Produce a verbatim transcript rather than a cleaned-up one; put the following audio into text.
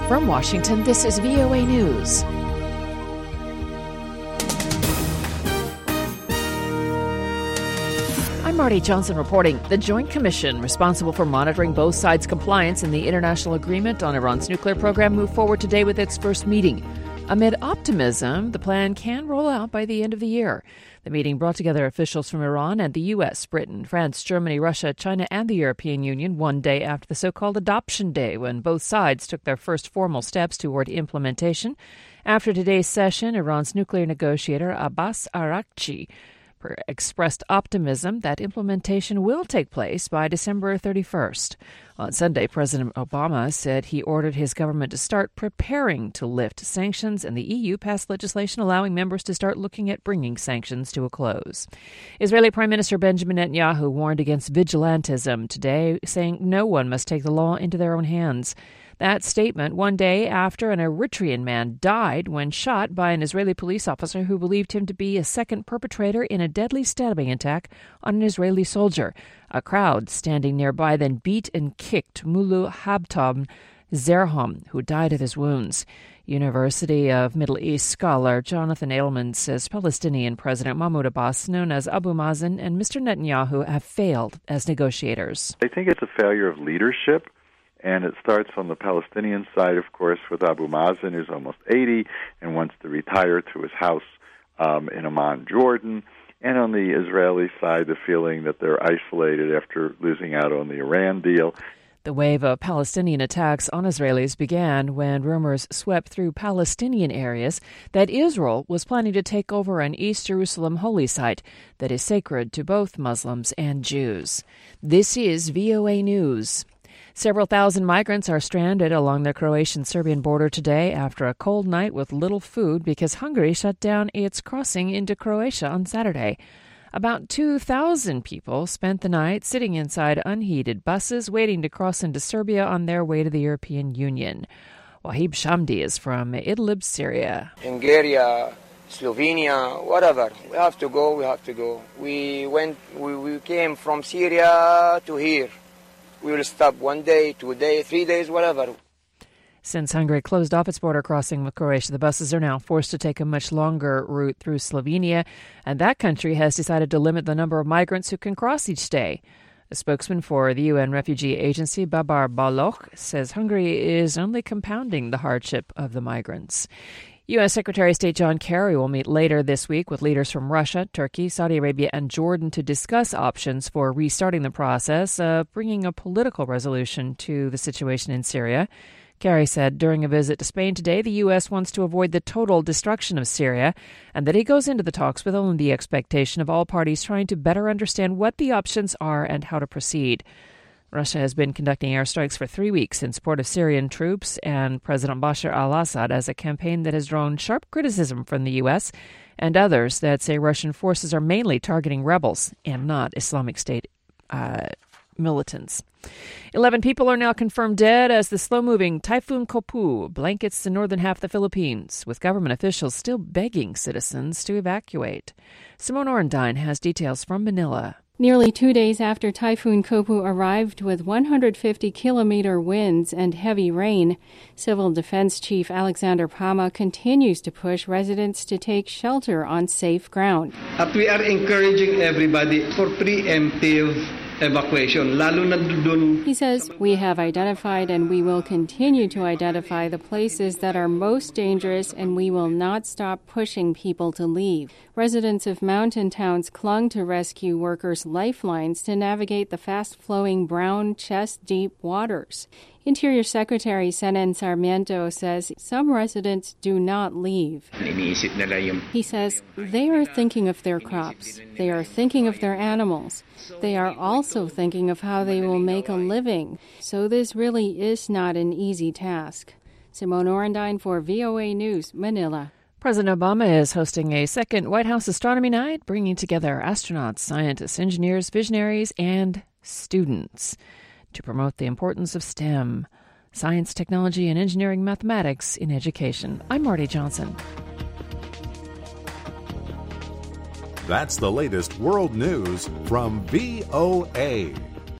From Washington, this is V O A News. I'm Marty Johnson reporting. The Joint Commission responsible for monitoring both sides' compliance in the international agreement on Iran's nuclear program moved forward today with its first meeting. Amid optimism, the plan can roll out by the end of the year. The meeting brought together officials from Iran and the U S, Britain, France, Germany, Russia, China, and the European Union one day after the so-called Adoption Day, when both sides took their first formal steps toward implementation. After today's session, Iran's nuclear negotiator Abbas Araghchi expressed optimism that implementation will take place by December thirty-first. On Sunday, President Obama said he ordered his government to start preparing to lift sanctions, and the E U passed legislation allowing members to start looking at bringing sanctions to a close. Israeli Prime Minister Benjamin Netanyahu warned against vigilantism today, saying no one must take the law into their own hands. That statement one day after an Eritrean man died when shot by an Israeli police officer who believed him to be a second perpetrator in a deadly stabbing attack on an Israeli soldier. A crowd standing nearby then beat and kicked Mulu Habtam Zerhom, who died of his wounds. University of Middle East scholar Jonathan Edelman says Palestinian President Mahmoud Abbas, known as Abu Mazen, and Mister Netanyahu have failed as negotiators. I think it's a failure of leadership. And it starts on the Palestinian side, of course, with Abu Mazen, who's almost eighty and wants to retire to his house um, in Amman, Jordan. And on the Israeli side, the feeling that they're isolated after losing out on the Iran deal. The wave of Palestinian attacks on Israelis began when rumors swept through Palestinian areas that Israel was planning to take over an East Jerusalem holy site that is sacred to both Muslims and Jews. This is V O A News. Several thousand migrants are stranded along the Croatian-Serbian border today after a cold night with little food because Hungary shut down its crossing into Croatia on Saturday. About two thousand people spent the night sitting inside unheated buses waiting to cross into Serbia on their way to the European Union. Wahib Shamdi is from Idlib, Syria. Hungary, Slovenia, whatever. We have to go, we have to go. We went, we, we came from Syria to here. We will stop one day, two days, three days, whatever. Since Hungary closed off its border crossing with Croatia, the buses are now forced to take a much longer route through Slovenia, and that country has decided to limit the number of migrants who can cross each day. A spokesman for the U N Refugee Agency, Babar Baloch, says Hungary is only compounding the hardship of the migrants. U S. Secretary of State John Kerry will meet later this week with leaders from Russia, Turkey, Saudi Arabia, and Jordan to discuss options for restarting the process of bringing a political resolution to the situation in Syria. Kerry said during a visit to Spain today the U S wants to avoid the total destruction of Syria and that he goes into the talks with only the expectation of all parties trying to better understand what the options are and how to proceed. Russia has been conducting airstrikes for three weeks in support of Syrian troops and President Bashar al-Assad as a campaign that has drawn sharp criticism from the U S and others that say Russian forces are mainly targeting rebels and not Islamic State uh, militants. Eleven people are now confirmed dead as the slow-moving Typhoon Kopu blankets the northern half of the Philippines, with government officials still begging citizens to evacuate. Simone Orendine has details from Manila. Nearly two days after Typhoon Kopu arrived with one hundred fifty kilometer winds and heavy rain, Civil Defense Chief Alexander Pama continues to push residents to take shelter on safe ground. At we are encouraging everybody for preemptive evacuation. Lalo na dun. He says, we have identified and we will continue to identify the places that are most dangerous, and we will not stop pushing people to leave. Residents of mountain towns clung to rescue workers' lifelines to navigate the fast-flowing brown, chest-deep waters. Interior Secretary Senen Sarmiento says some residents do not leave. He says they are thinking of their crops. They are thinking of their animals. They are also thinking of how they will make a living. So this really is not an easy task. Simone Orendine for V O A News, Manila. President Obama is hosting a second White House Astronomy Night, bringing together astronauts, scientists, engineers, visionaries, and students to promote the importance of STEM, science, technology, and engineering mathematics in education. I'm Marty Johnson. That's the latest world news from V O A.